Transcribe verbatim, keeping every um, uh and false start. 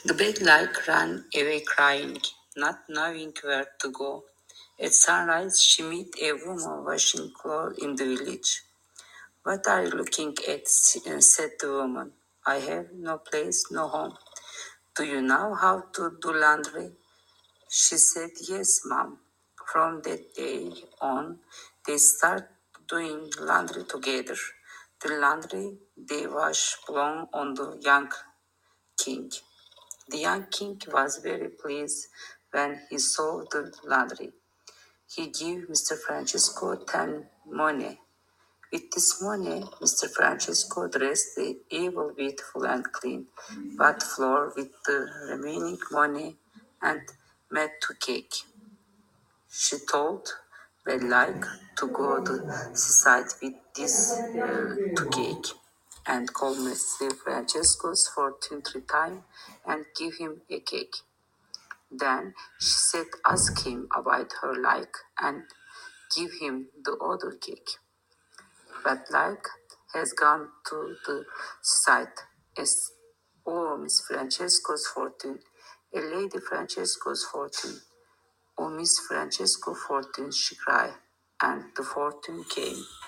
The bad like ran away crying, not knowing where to go. At sunrise, she met a woman washing clothes in the village. What are you looking at? Said the woman. I have no place, no home. Do you know how to do laundry? She said, yes, ma'am. From that day on, they start doing laundry together. The laundry they wash belonged on the young king. The young king was very pleased when he saw the laundry. He gave Mister Francesco ten money. With this money, Mister Francesco dressed the evil, beautiful, and clean, but floor with the remaining money and made two cake. She told Belle like to go to seaside with this uh, to cake and call Mister Francesco's fortune three times and give him a cake. Then she said, ask him about her like and give him the other cake. But like has gone to the site as oh Miss Francesco's fortune, a lady Francesco's fortune. Oh Miss Francesco fortune, she cried, and the fortune came.